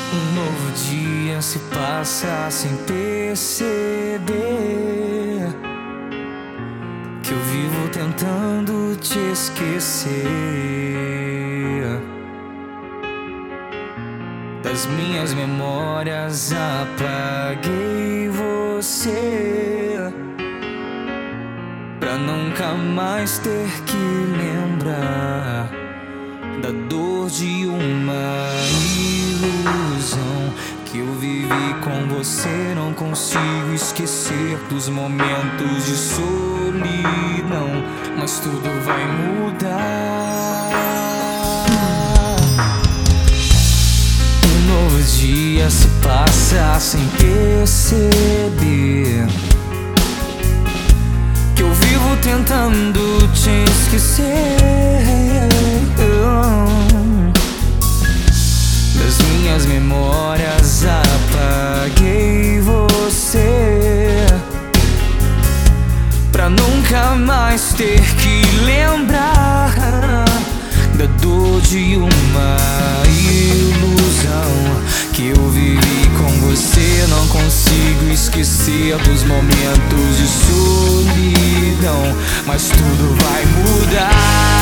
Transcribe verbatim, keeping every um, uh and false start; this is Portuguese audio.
Um novo dia se passa sem perceber que eu vivo tentando te esquecer das minhas memórias. Apaguei você pra nunca mais ter que lembrar da dor de uma ilusão que eu vivi com você. Não consigo esquecer dos momentos de solidão, mas tudo vai mudar. Um novo dia se passa sem perceber que eu vivo tentando te esquecer das minhas memórias. Apaguei você pra nunca mais ter que lembrar da dor de uma ilusão que eu vivi com você. Não consigo esquecer dos momentos de solidão, mas tudo vai mudar.